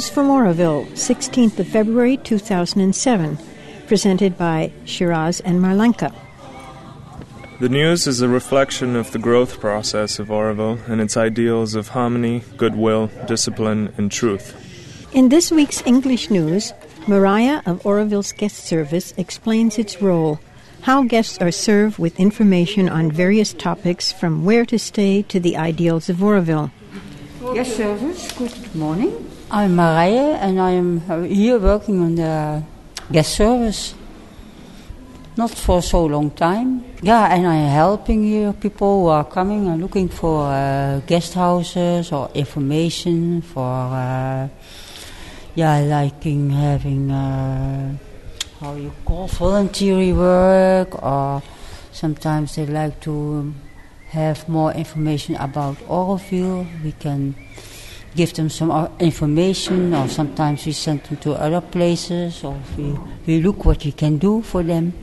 News from Oroville, 16th of February 2007, presented by Shiraz and Marlenka. The news is a reflection of the growth process of Oroville and its ideals of harmony, goodwill, discipline, and truth. In this week's English news, Mariah of Oroville's Guest Service explains its role, how guests are served with information on various topics from where to stay to the ideals of Oroville. Guest Service, good morning. I'm Mariah and I am here working on the guest service. Not for so long time. Yeah, and I'm helping here people who are coming and looking for guest houses or information for, liking having, how you call, voluntary work, or sometimes they like to have more information about Oroville. We can give them some information, or sometimes we send them to other places, or we look what we can do for them.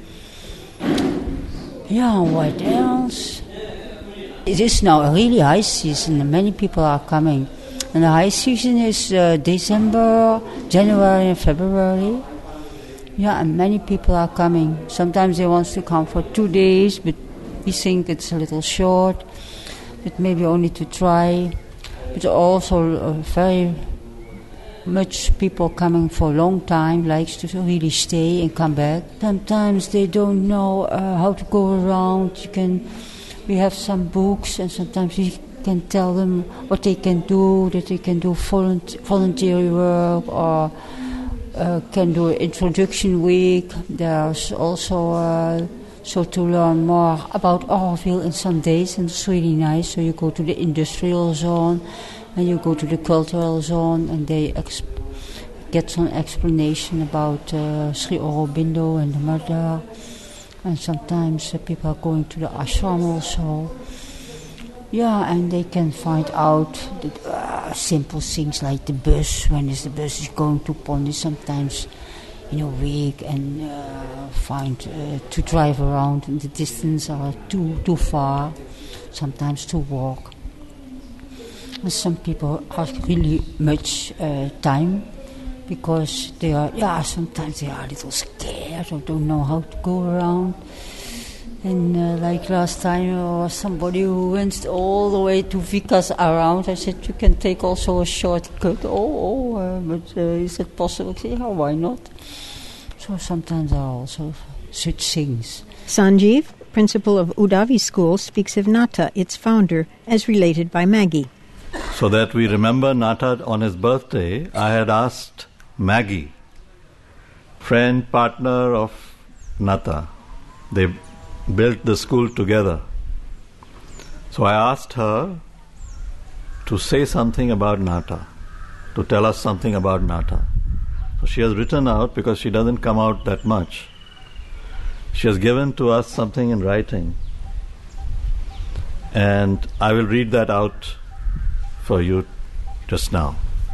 Yeah, what else? It is now a really high season and many people are coming. And the high season is December, January and February. Yeah, and many people are coming. Sometimes they want to come for 2 days, but we think it's a little short. But maybe only to try. But also very much people coming for a long time, likes to really stay and come back. Sometimes they don't know how to go around. We have some books, and sometimes we can tell them what they can do, that they can do voluntary work, or can do an introduction week. There's also so to learn more about Oroville in some days, and it's really nice. So you go to the industrial zone, and you go to the cultural zone, and they get some explanation about Sri Aurobindo and the mother. And sometimes people are going to the ashram also. Yeah, and they can find out the, simple things like the bus. When is the bus is going to Pondy? Sometimes in a week, and find to drive around, and the distance are too far. Sometimes to walk. And some people ask really much time, because they are, sometimes they are a little scared or don't know how to go around. And like last time, there was somebody who went all the way to Vikas around. I said, you can take also a shortcut. But is it possible? I said, yeah, why not? So sometimes there are also such things. Sanjeev, principal of Udavi School, speaks of Nata, its founder, as related by Maggie. So that we remember Nata on his birthday, I had asked Maggie, friend, partner of Nata. They built the school together. So I asked her to say something about Nata, to tell us something about Nata. So she has written out, because she doesn't come out that much. She has given to us something in writing. And I will read that out for you just now.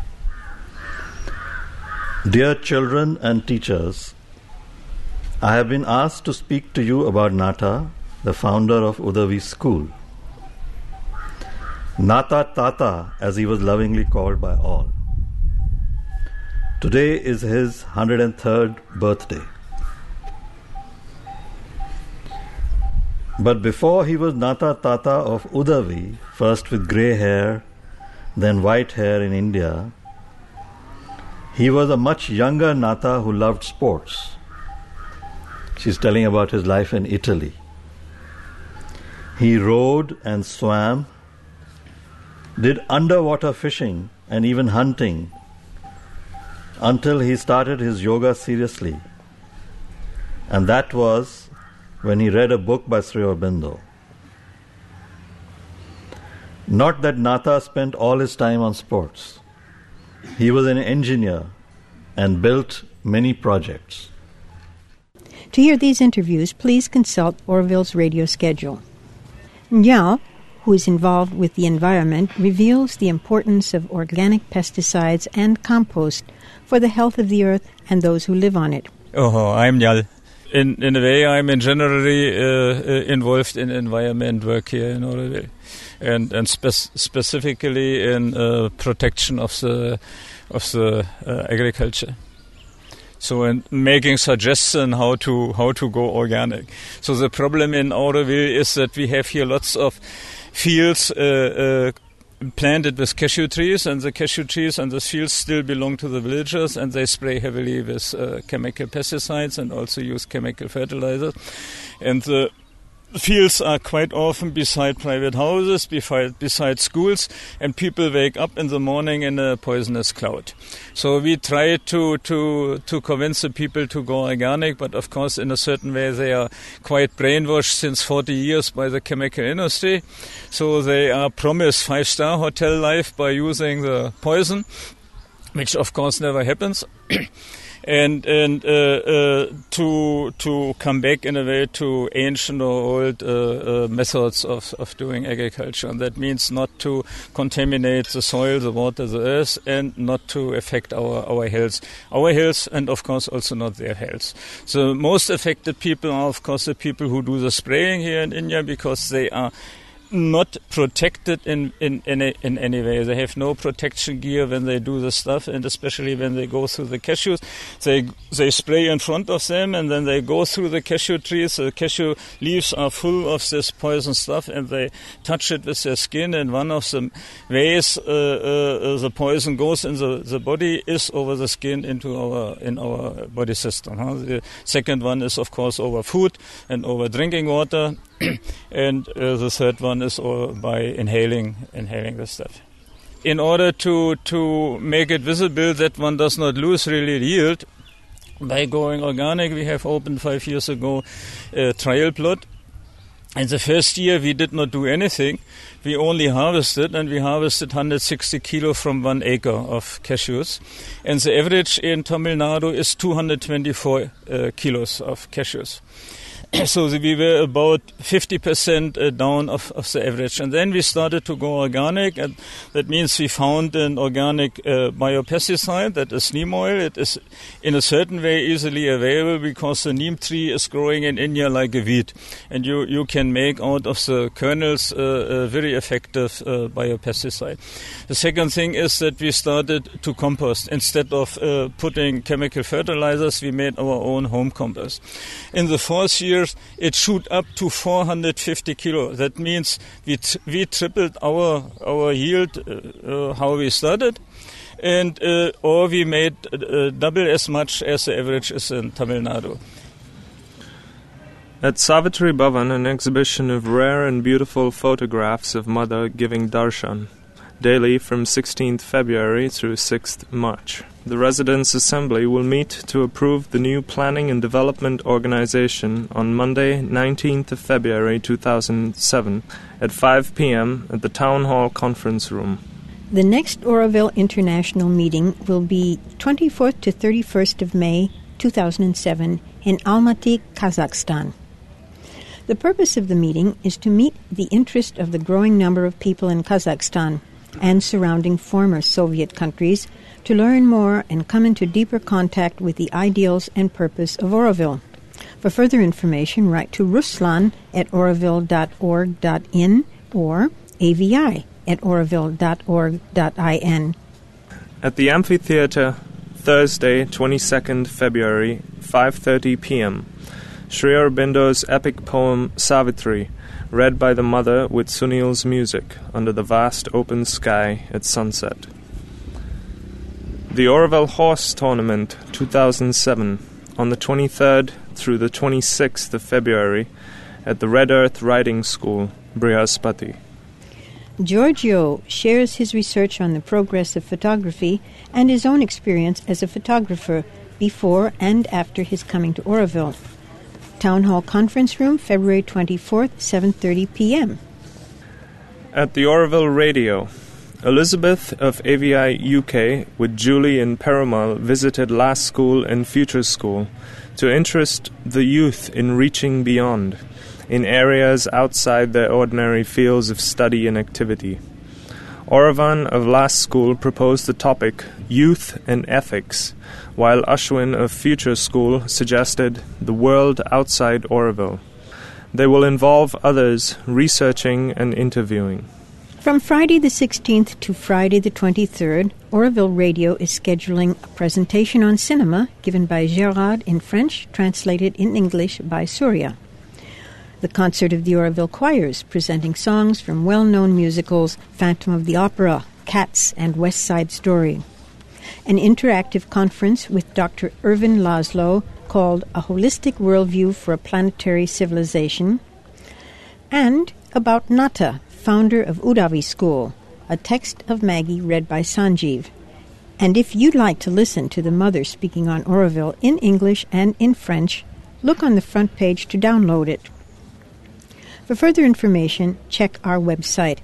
Dear children and teachers, I have been asked to speak to you about Nata, the founder of Udavi School. Nata Tata, as he was lovingly called by all. Today is his 103rd birthday. But before he was Nata Tata of Udavi, first with grey hair, then white hair in India, he was a much younger Nata who loved sports. She's telling about his life in Italy. He rowed and swam, did underwater fishing and even hunting, until he started his yoga seriously. And that was when he read a book by Sri Aurobindo. Not that Nata spent all his time on sports. He was an engineer and built many projects. To hear these interviews, please consult Oroville's radio schedule. Nyal, who is involved with the environment, reveals the importance of organic pesticides and compost for the health of the earth and those who live on it. I'm Nyal. in a way, I'm generally involved in environment work here in Oroville, and specifically in protection of the agriculture. So, and making suggestions how to go organic. So the problem in Oroville is that we have here lots of fields planted with cashew trees, and the cashew trees and the fields still belong to the villagers, and they spray heavily with chemical pesticides and also use chemical fertilizers. And the fields are quite often beside private houses, beside schools, and people wake up in the morning in a poisonous cloud. So we try to convince the people to go organic, but of course in a certain way they are quite brainwashed since 40 years by the chemical industry. So they are promised 5-star hotel life by using the poison, which of course never happens. And to come back in a way to ancient or old methods of doing agriculture. And that means not to contaminate the soil, the water, the earth, and not to affect our health. Our health, and of course also not their health. The most affected people are of course the people who do the spraying here in India, because they are not protected in any way. They have no protection gear when they do the stuff, and especially when they go through the cashews. They spray in front of them, and then they go through the cashew trees. The cashew leaves are full of this poison stuff, and they touch it with their skin, and one of the ways the poison goes in the body is over the skin in our body system. The second one is of course over food and over drinking water. And the third one is by inhaling the stuff. In order to make it visible that one does not lose really yield, by going organic, we have opened 5 years ago a trial plot. And the first year we did not do anything. We only harvested, and we harvested 160 kilo from 1 acre of cashews. And the average in Tamil Nadu is 224 kilos of cashews. So we were about 50% down of the average. And then we started to go organic, and that means we found an organic biopesticide, that is neem oil. It is in a certain way easily available because the neem tree is growing in India like a weed. And you can make out of the kernels a very effective biopesticide. The second thing is that we started to compost. Instead of putting chemical fertilizers, we made our own home compost. In the 4th year, it shoot up to 450 kilo. That means we tripled our yield how we started, and or we made double as much as the average is in Tamil Nadu. At Savitri Bhavan, an exhibition of rare and beautiful photographs of Mother giving darshan, daily from 16th February through 6th March. The Residents' Assembly will meet to approve the new Planning and Development Organization on Monday, 19th of February 2007 at 5 p.m. at the Town Hall Conference Room. The next Oroville International meeting will be 24th to 31st of May 2007 in Almaty, Kazakhstan. The purpose of the meeting is to meet the interest of the growing number of people in Kazakhstan and surrounding former Soviet countries to learn more and come into deeper contact with the ideals and purpose of Oroville. For further information, write to ruslan@oroville.org.in or avi@oroville.org.in. At the amphitheater, Thursday, 22nd February, 5:30 p.m., Sri Aurobindo's epic poem Savitri, read by the Mother with Sunil's music under the vast open sky at sunset. The Oroville Horse Tournament 2007 on the 23rd through the 26th of February at the Red Earth Riding School, Brihaspati. Giorgio shares his research on the progress of photography and his own experience as a photographer before and after his coming to Oroville. Town Hall Conference Room, February 24th, 7:30 p.m. At the Oroville Radio, Elizabeth of AVI UK with Julie and Perumal visited Last School and Future School to interest the youth in reaching beyond, in areas outside their ordinary fields of study and activity. Oravan of last school proposed the topic Youth and Ethics, while Ashwin of future school suggested the world outside Oroville. They will involve others researching and interviewing. From Friday the 16th to Friday the 23rd, Oroville Radio is scheduling a presentation on cinema given by Gérard in French, translated in English by Surya. The Concert of the Oroville Choirs, presenting songs from well-known musicals Phantom of the Opera, Cats, and West Side Story. An interactive conference with Dr. Irvin Laszlo called A Holistic Worldview for a Planetary Civilization. And about Nata, founder of Udavi School, a text of Maggie read by Sanjeev. And if you'd like to listen to the mother speaking on Oroville in English and in French, look on the front page to download it. For further information, check our website,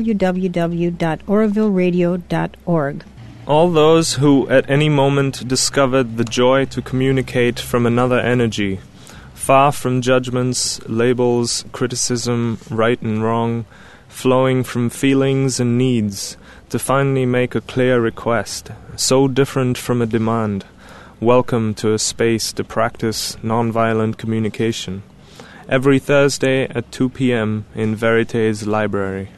www.orovilleradio.org. All those who at any moment discovered the joy to communicate from another energy, far from judgments, labels, criticism, right and wrong, flowing from feelings and needs, to finally make a clear request, so different from a demand, welcome to a space to practice nonviolent communication. Every Thursday at 2 p.m. in Verité's library.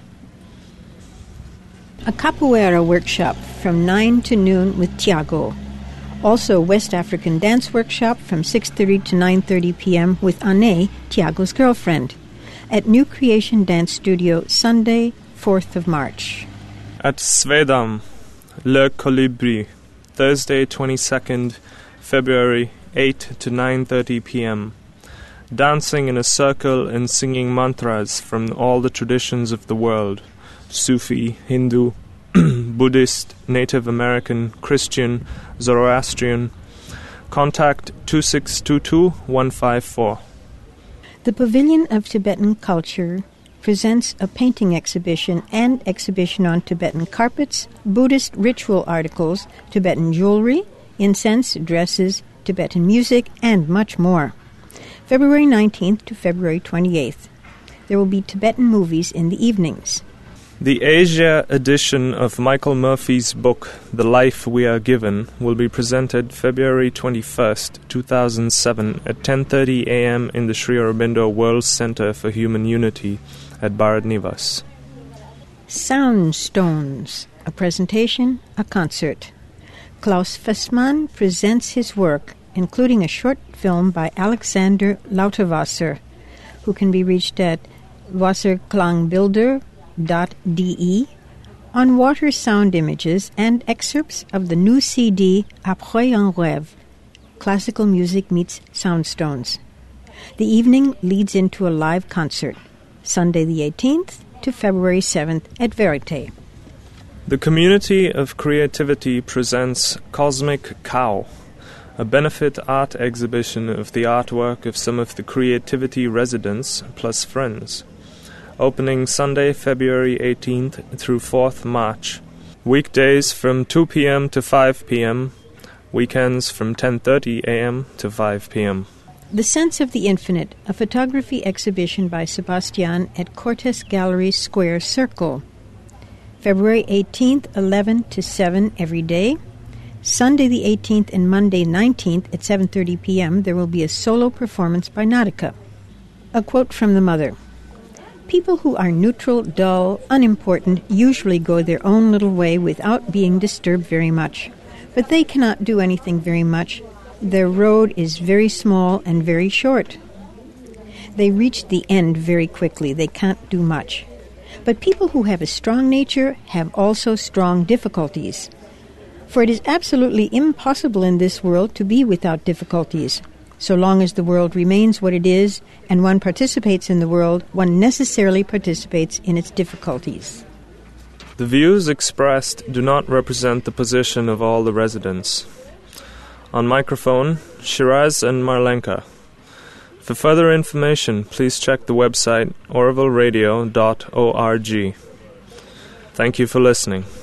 A capoeira workshop from 9 to noon with Tiago. Also West African dance workshop from 6:30 to 9:30 p.m. with Anne, Tiago's girlfriend, at New Creation Dance Studio, Sunday, 4th of March. At Svedam, Le Colibri, Thursday, 22nd February, 8 to 9:30 p.m. Dancing in a circle and singing mantras from all the traditions of the world, Sufi, Hindu, Buddhist, Native American, Christian, Zoroastrian. Contact 2622-154. The Pavilion of Tibetan Culture presents a painting exhibition and exhibition on Tibetan carpets, Buddhist ritual articles, Tibetan jewelry, incense, dresses, Tibetan music, and much more. February 19th to February 28th. There will be Tibetan movies in the evenings. The Asia edition of Michael Murphy's book, The Life We Are Given, will be presented February 21st, 2007 at 10:30 a.m. in the Sri Aurobindo World Center for Human Unity at Bharat Nivas. Soundstones, a presentation, a concert. Klaus Fessmann presents his work, including a short film by Alexander Lauterwasser, who can be reached at wasserklangbilder.de, on water sound images and excerpts of the new CD Après un rêve, Classical Music Meets Soundstones. The evening leads into a live concert, Sunday the 18th to February 7th at Verité. The Community of Creativity presents Cosmic Cow, a benefit art exhibition of the artwork of some of the Creativity residents plus friends. Opening Sunday, February 18th through 4th March. Weekdays from 2 p.m. to 5 p.m. Weekends from 10:30 a.m. to 5 p.m. The Sense of the Infinite, a photography exhibition by Sebastian at Cortes Gallery Square Circle. February 18th, 11 to 7 every day. Sunday the 18th and Monday 19th at 7:30 p.m. there will be a solo performance by Nautica. A quote from the mother. People who are neutral, dull, unimportant usually go their own little way without being disturbed very much. But they cannot do anything very much. Their road is very small and very short. They reach the end very quickly. They can't do much. But people who have a strong nature have also strong difficulties. For it is absolutely impossible in this world to be without difficulties. So long as the world remains what it is, and one participates in the world, one necessarily participates in its difficulties. The views expressed do not represent the position of all the residents. On microphone, Shiraz and Marlenka. For further information, please check the website orovilleradio.org. Thank you for listening.